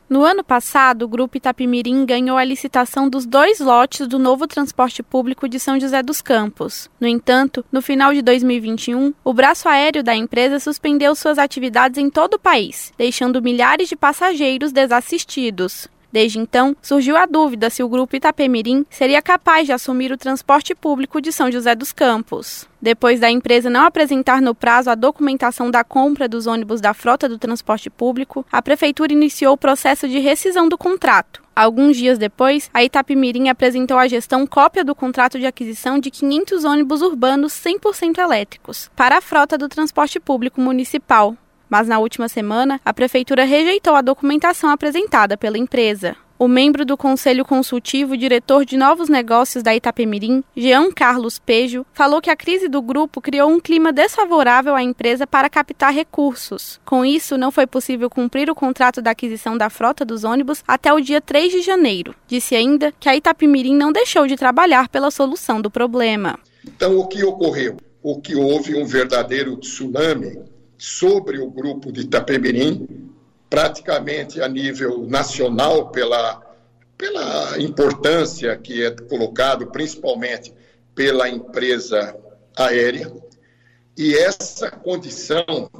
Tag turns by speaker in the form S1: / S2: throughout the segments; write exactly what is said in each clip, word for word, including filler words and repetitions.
S1: No ano passado, o Grupo Itapemirim ganhou a licitação dos dois lotes do novo transporte público de São José dos Campos. No entanto, no final de dois mil e vinte e um, o braço aéreo da empresa suspendeu suas atividades em todo o país, deixando milhares de passageiros desassistidos. Desde então, surgiu a dúvida se o Grupo Itapemirim seria capaz de assumir o transporte público de São José dos Campos. Depois da empresa não apresentar no prazo a documentação da compra dos ônibus da frota do transporte público, a Prefeitura iniciou o processo de rescisão do contrato. Alguns dias depois, a Itapemirim apresentou à gestão cópia do contrato de aquisição de quinhentos ônibus urbanos cem por cento elétricos para a frota do transporte público municipal. Mas na última semana, a Prefeitura rejeitou a documentação apresentada pela empresa. O membro do Conselho Consultivo e diretor de novos negócios da Itapemirim, Jean Carlos Pejo, falou que a crise do grupo criou um clima desfavorável à empresa para captar recursos. Com isso, não foi possível cumprir o contrato da aquisição da frota dos ônibus até o dia três de janeiro. Disse ainda que a Itapemirim não deixou de trabalhar pela solução do problema.
S2: Então, o que ocorreu? O que houve um verdadeiro tsunami sobre o grupo de Itapemirim, praticamente a nível nacional, pela, pela importância que é colocado, principalmente pela empresa aérea, e essa condição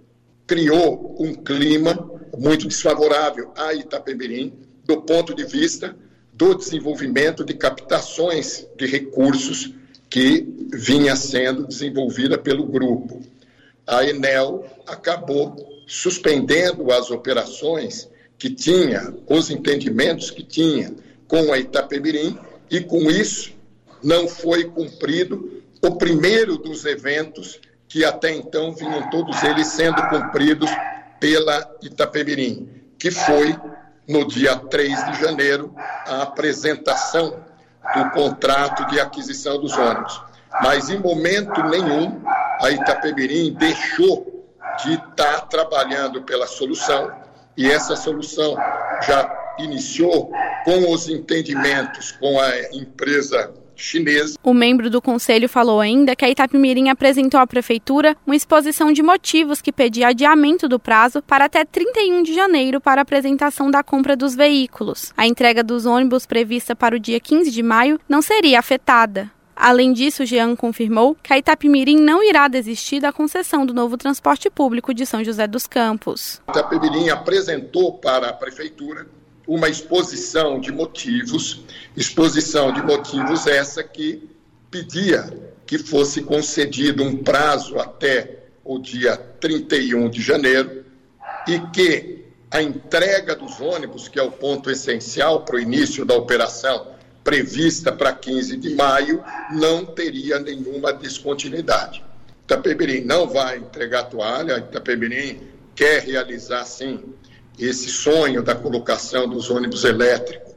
S2: criou um clima muito desfavorável a Itapemirim, do ponto de vista do desenvolvimento de captações de recursos que vinha sendo desenvolvida pelo grupo. A Enel acabou suspendendo as operações que tinha, os entendimentos que tinha com a Itapemirim, e com isso não foi cumprido o primeiro dos eventos que até então vinham todos eles sendo cumpridos pela Itapemirim, que foi no dia três de janeiro a apresentação do contrato de aquisição dos ônibus. Mas em momento nenhum a Itapemirim deixou de estar trabalhando pela solução, e essa solução já iniciou com os entendimentos com a empresa chinesa.
S1: O membro do conselho falou ainda que a Itapemirim apresentou à Prefeitura uma exposição de motivos que pedia adiamento do prazo para até trinta e um de janeiro para a apresentação da compra dos veículos. A entrega dos ônibus prevista para o dia quinze de maio não seria afetada. Além disso, Jean confirmou que a Itapemirim não irá desistir da concessão do novo transporte público de São José dos Campos.
S2: A Itapemirim apresentou para a Prefeitura uma exposição de motivos, exposição de motivos essa que pedia que fosse concedido um prazo até o dia trinta e um de janeiro e que a entrega dos ônibus, que é o ponto essencial para o início da operação, prevista para quinze de maio, não teria nenhuma descontinuidade. Itapemirim não vai entregar a toalha, Itapemirim quer realizar, sim, esse sonho da colocação dos ônibus elétricos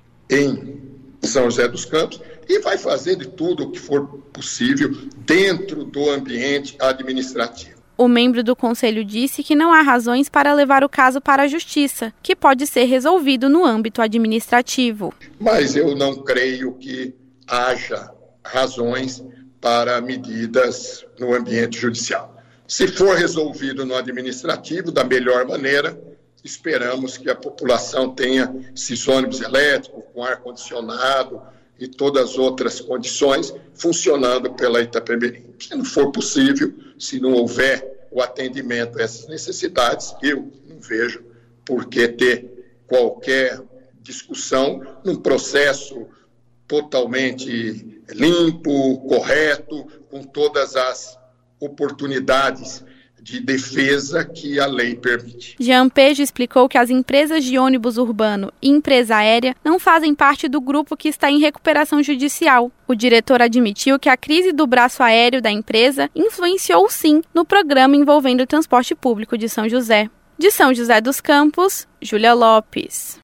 S2: em São José dos Campos e vai fazer de tudo o que for possível dentro do ambiente administrativo.
S1: O membro do conselho disse que não há razões para levar o caso para a justiça, que pode ser resolvido no âmbito administrativo.
S2: Mas eu não creio que haja razões para medidas no ambiente judicial. Se for resolvido no administrativo, da melhor maneira, esperamos que a população tenha esses ônibus elétricos, com ar-condicionado e todas as outras condições funcionando pela Itapemirim. Se não for possível, se não houver o atendimento a essas necessidades, eu não vejo por que ter qualquer discussão num processo totalmente limpo, correto, com todas as oportunidades de defesa que a lei permite.
S1: Jean Pejo explicou que as empresas de ônibus urbano e empresa aérea não fazem parte do grupo que está em recuperação judicial. O diretor admitiu que a crise do braço aéreo da empresa influenciou sim no programa envolvendo o transporte público de São José. De São José dos Campos, Júlia Lopes.